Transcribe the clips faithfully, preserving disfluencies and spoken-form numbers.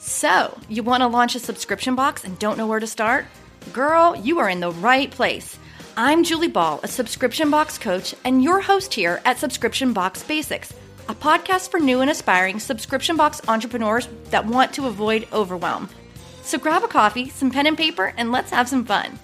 So, you want to launch a subscription box and don't know where to start? Girl, you are in the right place. I'm Julie Ball, a subscription box coach and your host here at Subscription Box Basics, a podcast for new and aspiring subscription box entrepreneurs that want to avoid overwhelm. So grab a coffee, some pen and paper, and let's have some fun.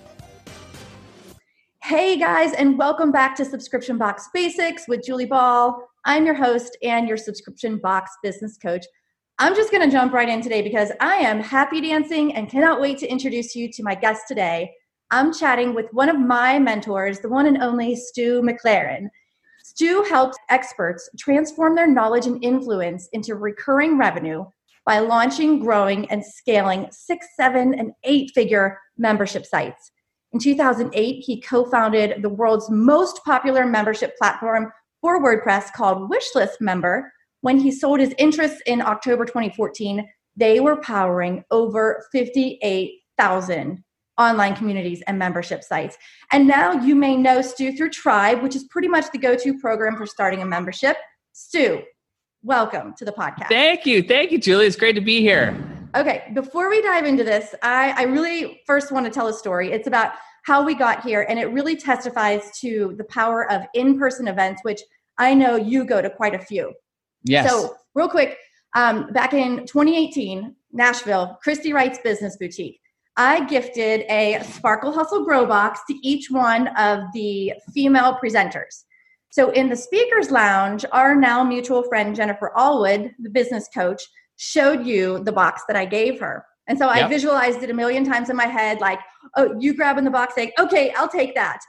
Hey guys, and welcome back to Subscription Box Basics with Julie Ball. I'm your host and your subscription box business coach. I'm just going to jump right in today because I am happy dancing and cannot wait to introduce you to my guest today. I'm chatting with one of my mentors, the one and only Stu McLaren. Stu helps experts transform their knowledge and influence into recurring revenue by launching, growing, and scaling six, seven, and eight-figure membership sites. In two thousand eight, he co-founded the world's most popular membership platform for WordPress called Wishlist Member. When he sold his interests in October twenty fourteen, they were powering over fifty-eight thousand online communities and membership sites. And now you may know Stu through Tribe, which is pretty much the go-to program for starting a membership. Stu, welcome to the podcast. Thank you. Thank you, Julie. It's great to be here. Okay, before we dive into this, I, I really first want to tell a story. It's about how we got here, and it really testifies to the power of in-person events, which I know you go to quite a few. Yes. So real quick, um, back in twenty eighteen, Nashville, Christy Wright's Business Boutique, I gifted a Sparkle Hustle Grow Box to each one of the female presenters. So in the speaker's lounge, our now mutual friend, Jennifer Allwood, the business coach, showed you the box that I gave her. And so I yep. visualized it a million times in my head, like, oh, you grabbing the box saying, okay, I'll take that.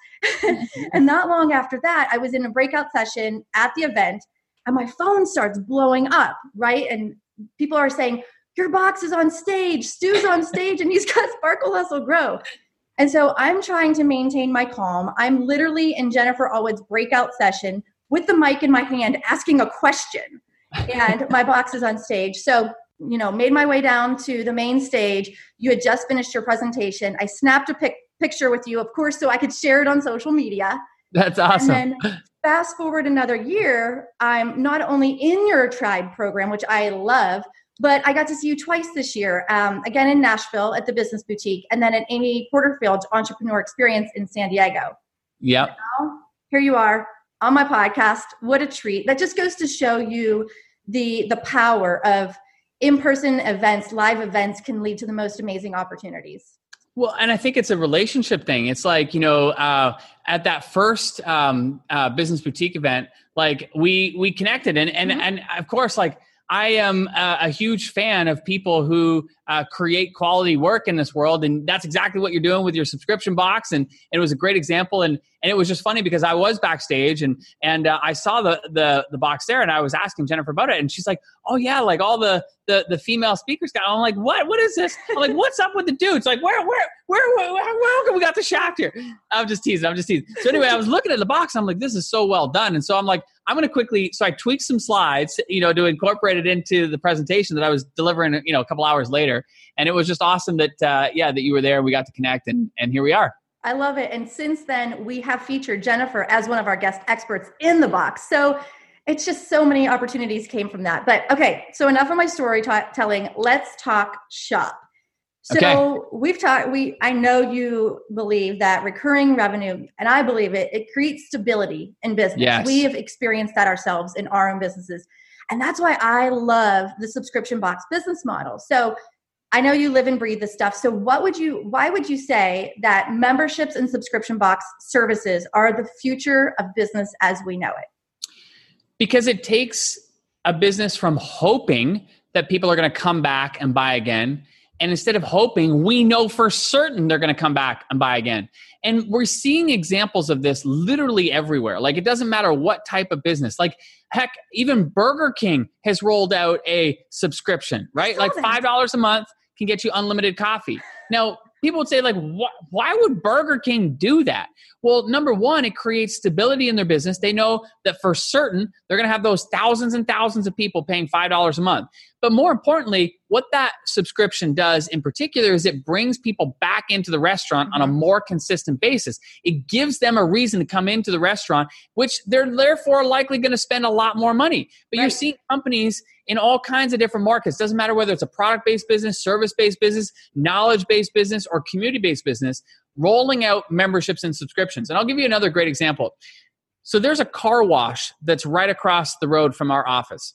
And not long after that, I was in a breakout session at the event, and my phone starts blowing up, right? And people are saying, your box is on stage, Stu's on stage, and he's got Sparkle Hustle Grow. And so I'm trying to maintain my calm. I'm literally in Jennifer Allwood's breakout session with the mic in my hand, asking a question. And my box is on stage. So, you know, made my way down to the main stage. You had just finished your presentation. I snapped a pic- picture with you, of course, so I could share it on social media. That's awesome. And then fast forward another year, I'm not only in your Tribe program, which I love, but I got to see you twice this year, um, again in Nashville at the Business Boutique, and then at Amy Porterfield's Entrepreneur Experience in San Diego. Yep. Now, here you are on my podcast. What a treat. That just goes to show you the the power of in-person events, live events can lead to the most amazing opportunities. Well, and I think it's a relationship thing. It's like, you know, uh, at that first um, uh, Business Boutique event, like we we connected. And and, mm-hmm. and of course, like I am a, a huge fan of people who uh, create quality work in this world. And that's exactly what you're doing with your subscription box. And, and it was a great example. And and it was just funny because I was backstage and and uh, I saw the, the the box there and I was asking Jennifer about it. And she's like, oh yeah, like all the the, the female speakers got. I'm like, what? What is this? I'm like, what's up with the dudes? Like, where where where where where, where we got the shaft here? I'm just teasing. I'm just teasing. So anyway, I was looking at the box. I'm like, this is so well done. And so I'm like, I'm going to quickly. So I tweaked some slides, you know, to incorporate it into the presentation that I was delivering, you know, a couple hours later. And it was just awesome that, uh, yeah, that you were there and we got to connect and, and here we are. I love it. And since then, we have featured Jennifer as one of our guest experts in the box. So it's just so many opportunities came from that. But okay, so enough of my storytelling. Let's talk shop. So okay. we've talked, we, I know you believe that recurring revenue, and I believe it, it creates stability in business. Yes. We have experienced that ourselves in our own businesses. And that's why I love the subscription box business model. So I know you live and breathe this stuff. So what would you, why would you say that memberships and subscription box services are the future of business as we know it? Because it takes a business from hoping that people are going to come back and buy again. And instead of hoping, we know for certain they're going to come back and buy again. And we're seeing examples of this literally everywhere. Like it doesn't matter what type of business. Like heck, even Burger King has rolled out a subscription, right? Like five dollars a month can get you unlimited coffee. Now, people would say like, wh- why would Burger King do that? Well, number one, it creates stability in their business. They know that for certain, they're going to have those thousands and thousands of people paying five dollars a month. But more importantly, what that subscription does in particular is it brings people back into the restaurant on a more consistent basis. It gives them a reason to come into the restaurant, which they're therefore likely going to spend a lot more money. But right. You're seeing companies in all kinds of different markets. Doesn't matter whether it's a product-based business, service-based business, knowledge-based business, or community-based business, rolling out memberships and subscriptions. And I'll give you another great example. So there's a car wash that's right across the road from our office.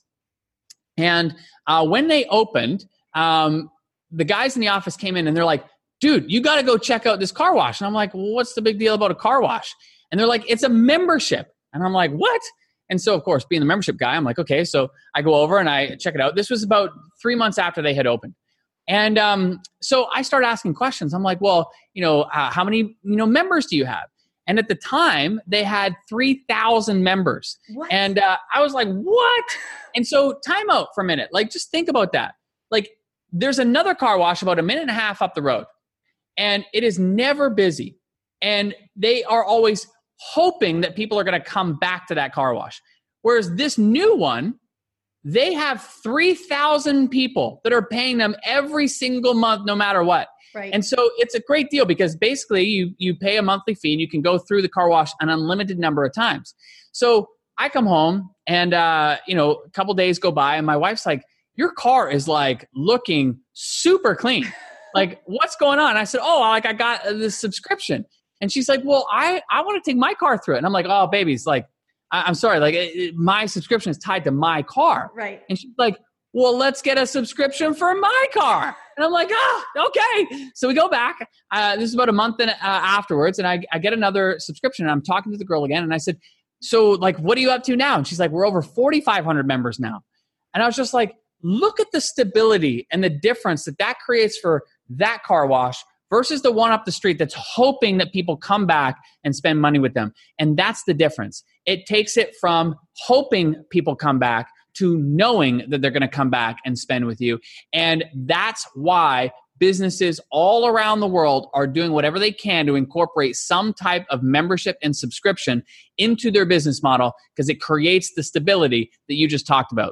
And uh, when they opened, um, the guys in the office came in and they're like, dude, you got to go check out this car wash. And I'm like, well, what's the big deal about a car wash? And they're like, it's a membership. And I'm like, what? And so, of course, being the membership guy, I'm like, okay. So I go over and I check it out. This was about three months after they had opened. And um, so I started asking questions. I'm like, well, you know, uh, how many, you know, members do you have? And at the time, they had three thousand members. What? And uh, I was like, what? And so time out for a minute. Like, just think about that. Like, there's another car wash about a minute and a half up the road. And it is never busy. And they are always hoping that people are going to come back to that car wash. Whereas this new one, they have three thousand people that are paying them every single month, no matter what. Right. And so it's a great deal because basically you you pay a monthly fee and you can go through the car wash an unlimited number of times. So I come home and, uh, you know, a couple days go by and my wife's like, your car is like looking super clean. Like, what's going on? I said, oh, like I got this subscription. And she's like, well, I, I want to take my car through it. And I'm like, oh, baby's like, I, I'm sorry. Like it, it, my subscription is tied to my car. Right. And she's like, well, let's get a subscription for my car. And I'm like, ah, oh, okay. So we go back. Uh, this is about a month and, uh, afterwards. And I, I get another subscription. And I'm talking to the girl again. And I said, so like, what are you up to now? And she's like, we're over forty-five hundred members now. And I was just like, look at the stability and the difference that that creates for that car wash versus the one up the street that's hoping that people come back and spend money with them. And that's the difference. It takes it from hoping people come back to knowing that they're going to come back and spend with you. And that's why businesses all around the world are doing whatever they can to incorporate some type of membership and subscription into their business model because it creates the stability that you just talked about.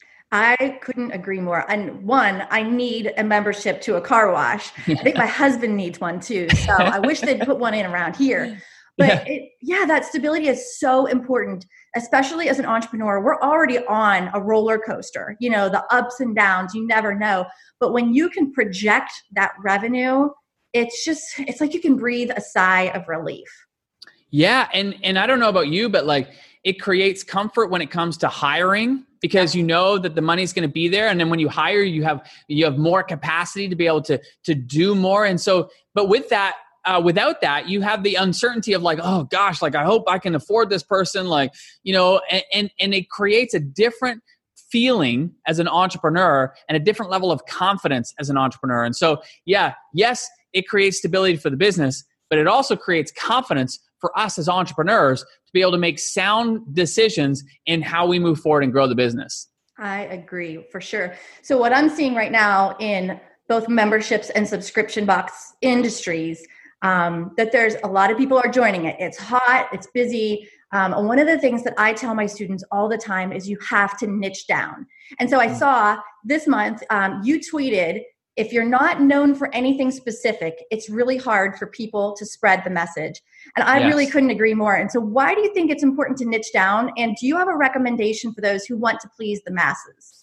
I couldn't agree more. And one, I need a membership to a car wash. I think my husband needs one too. So I wish they'd put one in around here. But yeah. It, yeah, that stability is so important, especially as an entrepreneur. We're already on a roller coaster, you know, the ups and downs, you never know. But when you can project that revenue, it's just, it's like you can breathe a sigh of relief. Yeah. And, and I don't know about you, but like it creates comfort when it comes to hiring because you know that the money's going to be there. And then when you hire, you have, you have more capacity to be able to, to do more. And so, but with that, Uh, without that, you have the uncertainty of like, oh gosh, like I hope I can afford this person, like, you know, and, and, and it creates a different feeling as an entrepreneur and a different level of confidence as an entrepreneur. And so, yeah, yes, it creates stability for the business, but it also creates confidence for us as entrepreneurs to be able to make sound decisions in how we move forward and grow the business. I agree for sure. So what I'm seeing right now in both memberships and subscription box industries, Um, that there's a lot of people are joining it. It's hot, it's busy. Um, and one of the things that I tell my students all the time is you have to niche down. And so I saw this month, um, you tweeted, if you're not known for anything specific, it's really hard for people to spread the message. And I yes. really couldn't agree more. And so why do you think it's important to niche down? And do you have a recommendation for those who want to please the masses?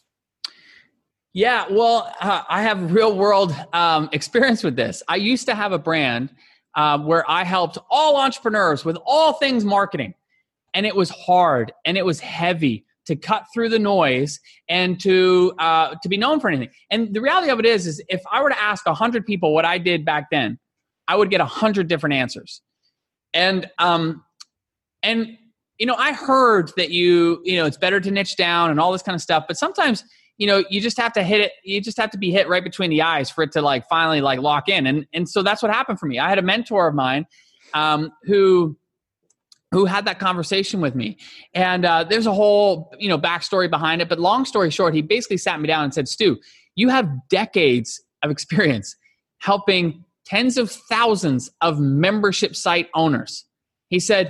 Yeah, well, uh, I have real world um, experience with this. I used to have a brand uh, where I helped all entrepreneurs with all things marketing. And it was hard and it was heavy to cut through the noise and to uh, to be known for anything. And the reality of it is, is if I were to ask one hundred people what I did back then, I would get one hundred different answers. And, um, and you know, I heard that you, you know, it's better to niche down and all this kind of stuff. But sometimes, you know, you just have to hit it. You just have to be hit right between the eyes for it to like finally like lock in. And and so that's what happened for me. I had a mentor of mine um, who who had that conversation with me. And uh, there's a whole, you know, backstory behind it. But long story short, he basically sat me down and said, Stu, you have decades of experience helping tens of thousands of membership site owners. He said,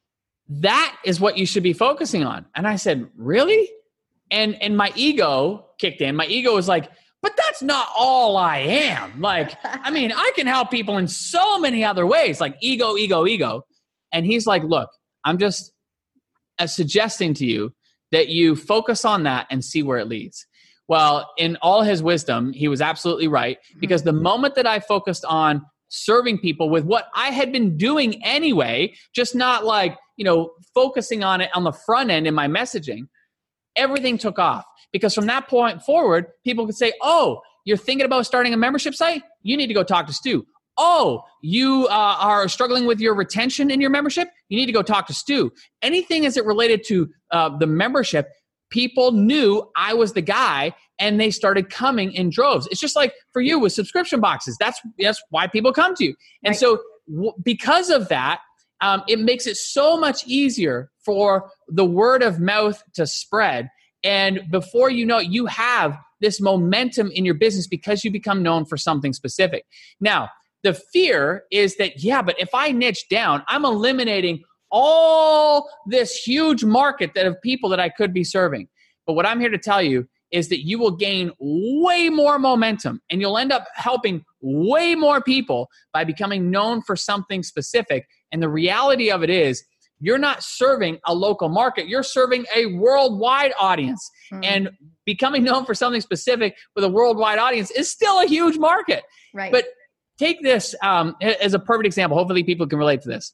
that is what you should be focusing on. And I said, really? And and my ego kicked in. My ego was like, but that's not all I am. Like, I mean, I can help people in so many other ways, like ego, ego, ego. And he's like, look, I'm just uh, suggesting to you that you focus on that and see where it leads. Well, in all his wisdom, he was absolutely right, because the moment that I focused on serving people with what I had been doing anyway, just not like, you know, focusing on it on the front end in my messaging, everything took off. Because from that point forward, people could say, oh, you're thinking about starting a membership site? You need to go talk to Stu. Oh, you uh, are struggling with your retention in your membership? You need to go talk to Stu. Anything as it related to uh, the membership, people knew I was the guy, and they started coming in droves. It's just like for you with subscription boxes. That's, that's why people come to you. And right. so w- because of that, um, it makes it so much easier for the word of mouth to spread. And before you know it, you have this momentum in your business because you become known for something specific. Now, the fear is that, yeah, but if I niche down, I'm eliminating all this huge market that of people that I could be serving. But what I'm here to tell you is that you will gain way more momentum, and you'll end up helping way more people by becoming known for something specific. And the reality of it is, you're not serving a local market. You're serving a worldwide audience. Mm. And becoming known for something specific with a worldwide audience is still a huge market. Right. But take this um, as a perfect example. Hopefully people can relate to this.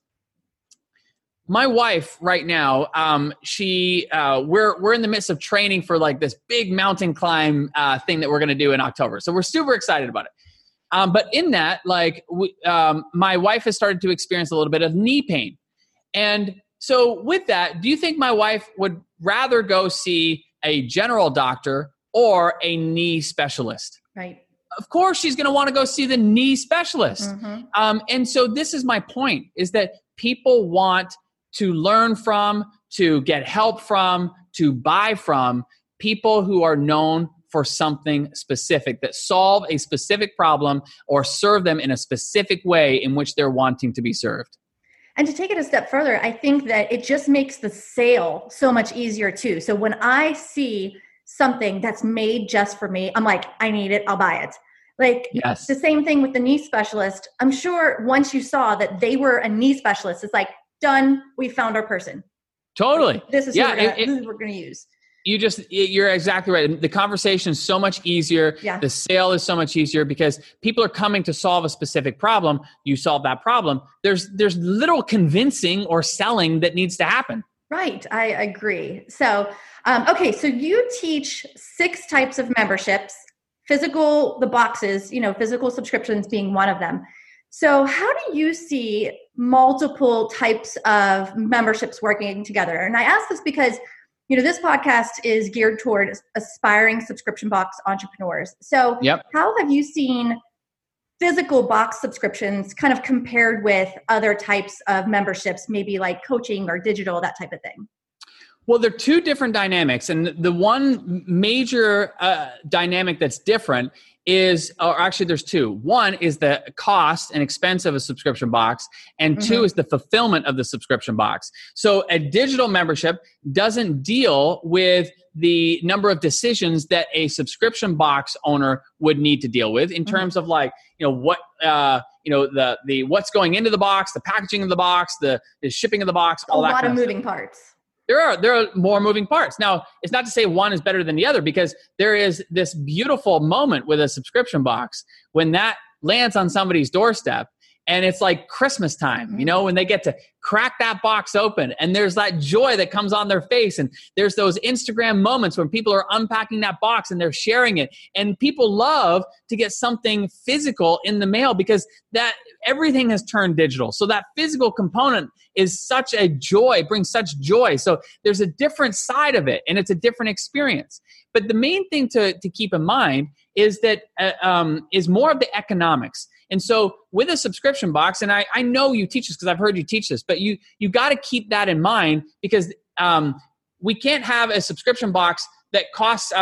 My wife right now, um, she uh, we're we're in the midst of training for like this big mountain climb uh, thing that we're going to do in October. So we're super excited about it. Um, but in that, like, we, um, my wife has started to experience a little bit of knee pain. And so with that, do you think my wife would rather go see a general doctor or a knee specialist? Right. Of course, she's going to want to go see the knee specialist. Mm-hmm. Um, and so this is my point, is that people want to learn from, to get help from, to buy from people who are known for something specific, that solve a specific problem or serve them in a specific way in which they're wanting to be served. And to take it a step further, I think that it just makes the sale so much easier too. So when I see something that's made just for me, I'm like, I need it, I'll buy it. Like yes. The same thing with the knee specialist. I'm sure once you saw that they were a knee specialist, it's like, done, we found our person. Totally. Like, this is yeah, who we're gonna, it, it, this is what we're going to use. You just, you're exactly right. The conversation is so much easier. Yeah. The sale is so much easier because people are coming to solve a specific problem. You solve that problem. There's, there's little convincing or selling that needs to happen. Right. I agree. So, um, okay. So you teach six types of memberships, physical, the boxes, you know, physical subscriptions being one of them. So how do you see multiple types of memberships working together? And I ask this because, you know, this podcast is geared toward aspiring subscription box entrepreneurs. So yep. How have you seen physical box subscriptions kind of compared with other types of memberships, maybe like coaching or digital, that type of thing? Well, they're two different dynamics. And the one major uh, dynamic that's different is, or actually there's two. One is the cost and expense of a subscription box, and mm-hmm. two is the fulfillment of the subscription box. So a digital membership doesn't deal with the number of decisions that a subscription box owner would need to deal with in mm-hmm. terms of like, you know, what, uh, you know, the, the, what's going into the box, the packaging of the box, the, the shipping of the box, all that kind of stuff. A lot of moving parts. There are there are more moving parts. Now, it's not to say one is better than the other, because there is this beautiful moment with a subscription box when that lands on somebody's doorstep, and it's like Christmas time, you know, when they get to crack that box open, and there's that joy that comes on their face, and there's those Instagram moments when people are unpacking that box and they're sharing it, and people love to get something physical in the mail because that everything has turned digital. So that physical component is such a joy, brings such joy. So there's a different side of it, and it's a different experience. But the main thing to, to keep in mind is that uh, um, is more of the economics. And so with a subscription box, and I, I know you teach this because I've heard you teach this, but you you got to keep that in mind, because um, we can't have a subscription box that costs us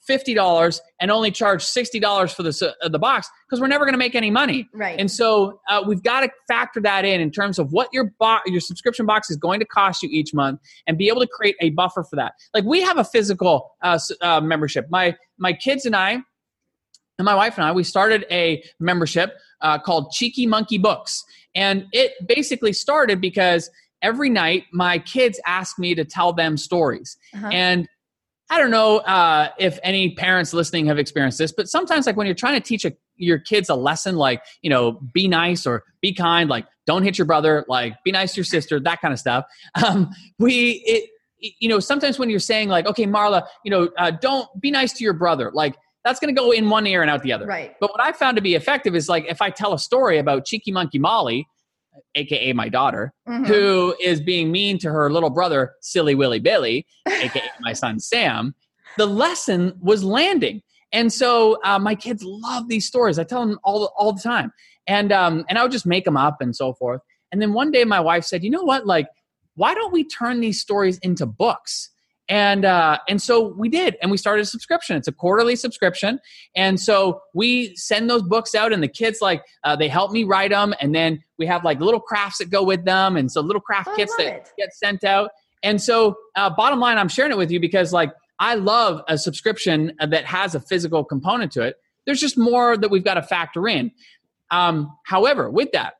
fifty dollars and only charge sixty dollars for the, uh, the box because we're never going to make any money. Right. And so uh, we've got to factor that in in terms of what your bo- your subscription box is going to cost you each month and be able to create a buffer for that. Like we have a physical uh, uh, membership. My my kids and I and my wife and I, we started a membership uh, called Cheeky Monkey Books. And it basically started because every night my kids ask me to tell them stories. Uh-huh. And I don't know uh, if any parents listening have experienced this, but sometimes like when you're trying to teach a, your kids a lesson, like, you know, be nice or be kind, like don't hit your brother, like be nice to your sister, that kind of stuff. Um, we, it, you know, sometimes when you're saying like, okay, Marla, you know, uh, don't be nice to your brother, like that's going to go in one ear and out the other. Right. But what I found to be effective is like, if I tell a story about Cheeky Monkey Molly, A K A my daughter, mm-hmm. who is being mean to her little brother, Silly Willy Billy, A K A my son, Sam, the lesson was landing. And so uh, my kids love these stories. I tell them all, all the time. And, um, and I would just make them up and so forth. And then one day my wife said, you know what, like, why don't we turn these stories into books? And uh, and so we did, and we started a subscription. It's a quarterly subscription, and so we send those books out, and the kids like uh, they help me write them, and then we have like little crafts that go with them, and so little craft oh, kits that it. get sent out. And so, uh, bottom line, I'm sharing it with you because like I love a subscription that has a physical component to it. There's just more that we've got to factor in. Um, however, with that,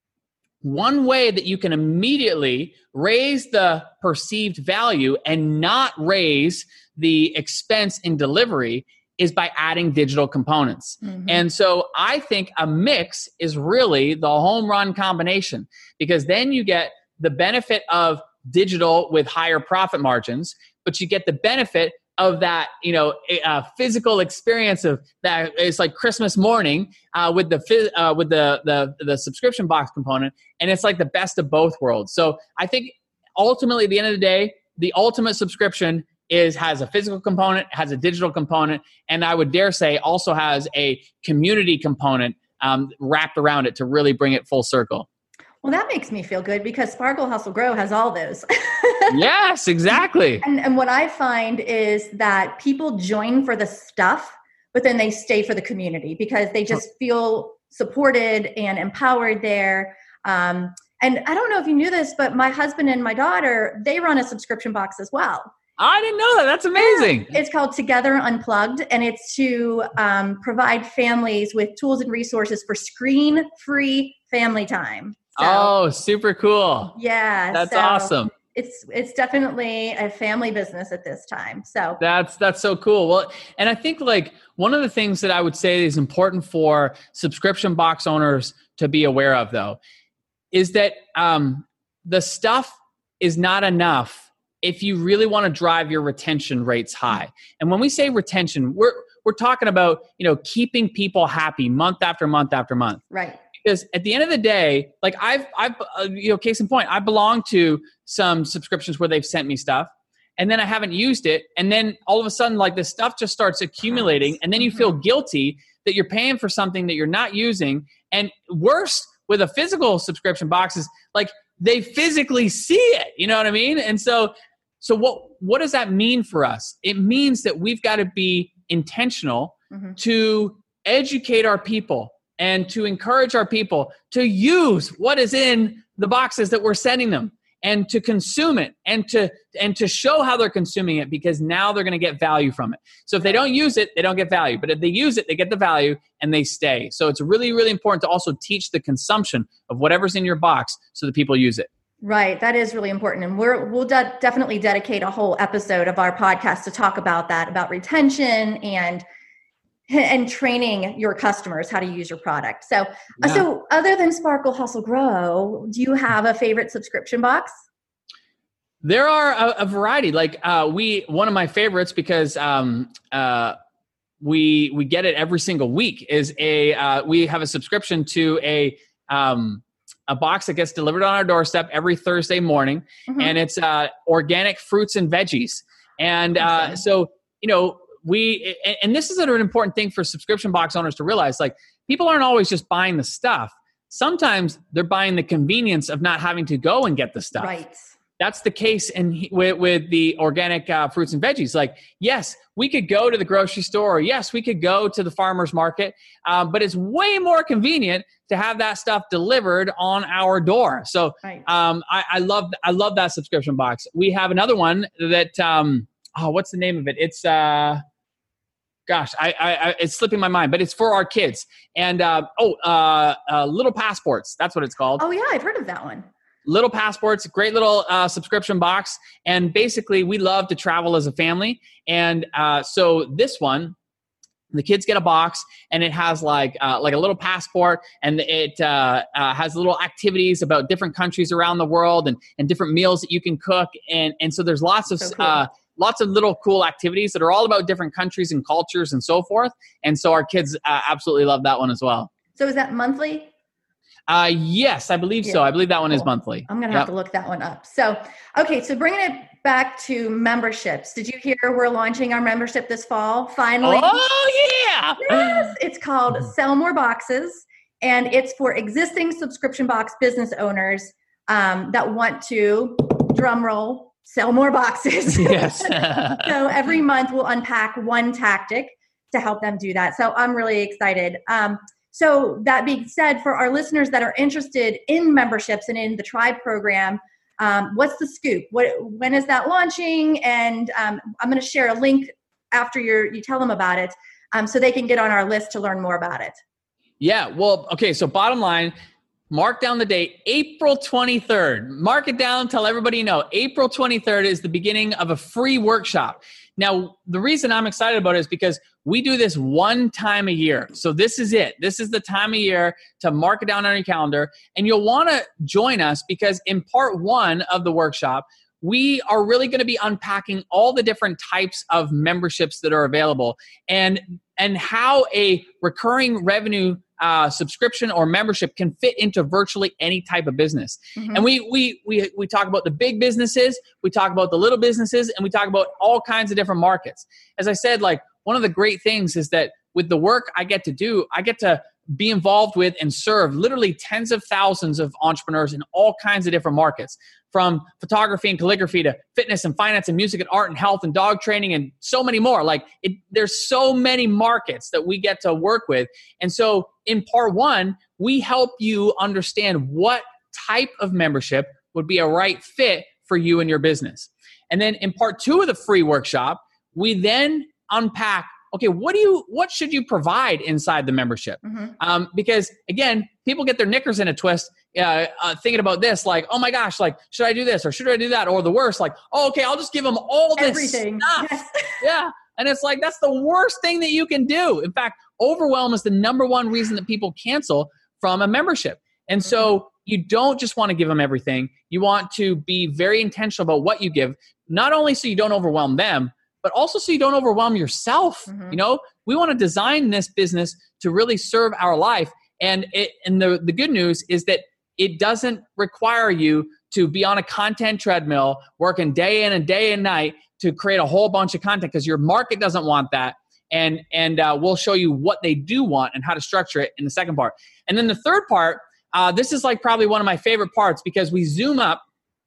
one way that you can immediately raise the perceived value and not raise the expense in delivery is by adding digital components. Mm-hmm. And so I think a mix is really the home run combination, because then you get the benefit of digital with higher profit margins, but you get the benefit of that, you know, uh, physical experience of that. It's like Christmas morning uh, with the uh, with the, the the subscription box component, and it's like the best of both worlds. So I think ultimately, at the end of the day, the ultimate subscription is has a physical component, has a digital component, and I would dare say also has a community component um, wrapped around it to really bring it full circle. Well, that makes me feel good because Sparkle Hustle Grow has all those. Yes, exactly. And, and what I find is that people join for the stuff, but then they stay for the community because they just feel supported and empowered there. Um, and I don't know if you knew this, but my husband and my daughter, they run a subscription box as well. I didn't know that. That's amazing. Yeah. It's called Together Unplugged, and it's to um, provide families with tools and resources for screen-free family time. So, oh, super cool. Yeah. That's so awesome. It's it's definitely a family business at this time. So that's that's so cool. Well, and I think like one of the things that I would say is important for subscription box owners to be aware of, though, is that um, the stuff is not enough if you really want to drive your retention rates high. And when we say retention, we're we're talking about, you know, keeping people happy month after month after month. Right. Because at the end of the day, like I've, I've, uh, you know, case in point, I belong to some subscriptions where they've sent me stuff and then I haven't used it. And then all of a sudden, like this stuff just starts accumulating. And then you feel guilty that you're paying for something that you're not using. And worse with a physical subscription box is like they physically see it. You know what I mean? And so, so what, what does that mean for us? It means that we've got to be intentional mm-hmm. to educate our people and to encourage our people to use what is in the boxes that we're sending them and to consume it and to and to show how they're consuming it, because now they're going to get value from it. So if they don't use it, they don't get value. But if they use it, they get the value and they stay. So it's really, really important to also teach the consumption of whatever's in your box so that people use it. Right. That is really important. And we're, we'll de- definitely dedicate a whole episode of our podcast to talk about that, about retention and and training your customers how to use your product. So, yeah. so other than Sparkle Hustle Grow, do you have a favorite subscription box? There are a, a variety. Like uh, we, one of my favorites, because um, uh, we we get it every single week, is a uh, we have a subscription to a um, a box that gets delivered on our doorstep every Thursday morning, mm-hmm. and it's uh, organic fruits and veggies. And uh, so, you know. We, and this is an important thing for subscription box owners to realize, like people aren't always just buying the stuff. Sometimes they're buying the convenience of not having to go and get the stuff. Right. that's the case in with, with the organic uh, fruits and veggies. Like, yes, we could go to the grocery store, or yes, we could go to the farmer's market, um, but it's way more convenient to have that stuff delivered on our door. So right. um, I, I love I love that subscription box. We have another one that um, oh, what's the name of it? It's uh, gosh, I, I, I it's slipping my mind, but it's for our kids. And uh, oh, uh, uh, Little Passports. That's what it's called. Oh yeah, I've heard of that one. Little Passports, great little uh, subscription box. And basically, we love to travel as a family. And uh, so this one, the kids get a box, and it has like uh, like a little passport, and it uh, uh, has little activities about different countries around the world, and, and different meals that you can cook. And and so there's lots of So cool. uh, lots of little cool activities that are all about different countries and cultures and so forth. And so our kids uh, absolutely love that one as well. So is that monthly? Uh, yes, I believe Yeah. so. I believe that one Cool. is monthly. I'm going to Yep. have to look that one up. So, okay. So bringing it back to memberships. Did you hear we're launching our membership this fall? Finally. Oh, yeah. Yes. It's called Sell More Boxes, and it's for existing subscription box business owners um, that want to, drum roll, sell more boxes. Yes. So every month we'll unpack one tactic to help them do that. So I'm really excited. Um, So that being said, for our listeners that are interested in memberships and in the Tribe program, um, what's the scoop? What, when is that launching? And um, I'm going to share a link after you're, you tell them about it, um, so they can get on our list to learn more about it. Yeah. Well, okay. So bottom line, mark down the date, April twenty-third. Mark it down. Tell everybody you know. April twenty-third is the beginning of a free workshop. Now, the reason I'm excited about it is because we do this one time a year. So this is it. This is the time of year to mark it down on your calendar. And you'll want to join us because in part one of the workshop, we are really going to be unpacking all the different types of memberships that are available and, and how a recurring revenue uh, subscription or membership can fit into virtually any type of business. Mm-hmm. And we, we, we, we talk about the big businesses, we talk about the little businesses, and we talk about all kinds of different markets. As I said, like one of the great things is that with the work I get to do, I get to be involved with and serve literally tens of thousands of entrepreneurs in all kinds of different markets, from photography and calligraphy to fitness and finance and music and art and health and dog training and so many more. Like it, there's so many markets that we get to work with. And so in part one, we help you understand what type of membership would be a right fit for you and your business. And then in part two of the free workshop, we then unpack, okay, what do you, what should you provide inside the membership? Mm-hmm. Um, because again, people get their knickers in a twist, uh, uh, thinking about this, like, oh my gosh, like, should I do this or should I do that? Or the worst, like, oh, okay, I'll just give them all this Everything. stuff. Yes. Yeah. And it's like, that's the worst thing that you can do. In fact, overwhelm is the number one reason that people cancel from a membership. And mm-hmm. so you don't just want to give them everything. You want to be very intentional about what you give, not only so you don't overwhelm them, but also so you don't overwhelm yourself. Mm-hmm. You know, we want to design this business to really serve our life. And it, and the, the good news is that it doesn't require you to be on a content treadmill, working day in and day and night to create a whole bunch of content, because your market doesn't want that. And, and uh, we'll show you what they do want and how to structure it in the second part. And then the third part, uh, this is like probably one of my favorite parts, because we zoom up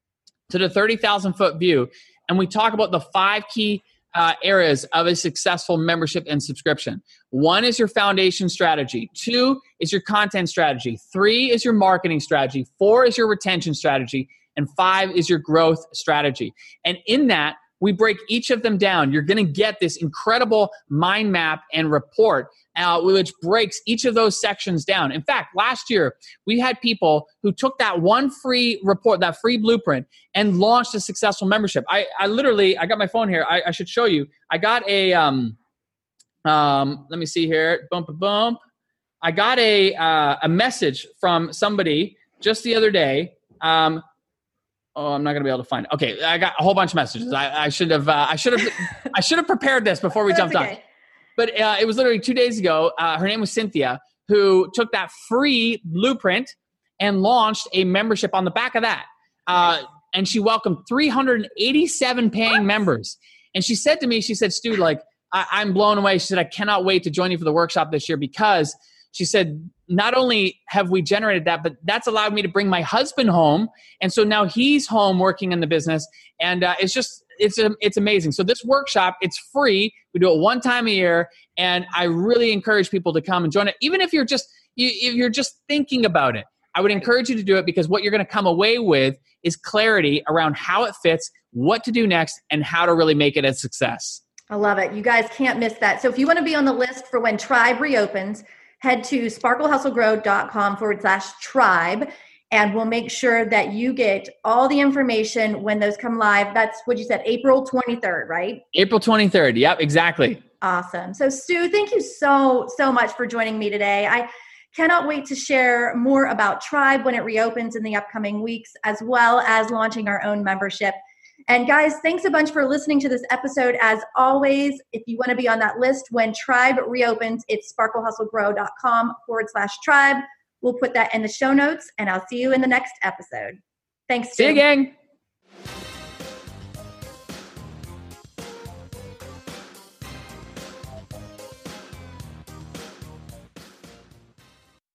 to the thirty thousand foot view and we talk about the five key Uh, areas of a successful membership and subscription. One is your foundation strategy. Two is your content strategy. Three is your marketing strategy. Four is your retention strategy. And five is your growth strategy. And in that, we break each of them down. You're going to get this incredible mind map and report, uh, which breaks each of those sections down. In fact, last year, we had people who took that one free report, that free blueprint, and launched a successful membership. I, I literally, I got my phone here. I, I should show you. I got a, um, um, let me see here. Bump, bump. I got a, uh, a message from somebody just the other day. Um, Oh, I'm not going to be able to find it. Okay, I got a whole bunch of messages. I, I should have, uh, I should have, I should have prepared this before we jumped okay. on. But uh, it was literally two days ago. Uh, her name was Cynthia, who took that free blueprint and launched a membership on the back of that. Uh, and she welcomed three hundred eighty-seven paying what? members. And she said to me, she said, Stu, like, I, I'm blown away. She said, I cannot wait to join you for the workshop this year, because she said, not only have we generated that, but that's allowed me to bring my husband home. And so now he's home working in the business. And uh, it's just, it's it's amazing. So this workshop, it's free. We do it one time a year. And I really encourage people to come and join it. Even if you're just, you, if you're just thinking about it, I would encourage you to do it, because what you're going to come away with is clarity around how it fits, what to do next, and how to really make it a success. I love it. You guys can't miss that. So if you want to be on the list for when Tribe reopens, head to sparklehustlegrow.com forward slash tribe, and we'll make sure that you get all the information when those come live. That's what you said, April twenty-third, right? April twenty-third. Yep, exactly. Awesome. So Stu, thank you so, so much for joining me today. I cannot wait to share more about Tribe when it reopens in the upcoming weeks, as well as launching our own membership. And guys, thanks a bunch for listening to this episode. As always, if you want to be on that list when Tribe reopens, it's sparklehustlegrow.com forward slash tribe. We'll put that in the show notes, and I'll see you in the next episode. Thanks, Stu. See you, gang.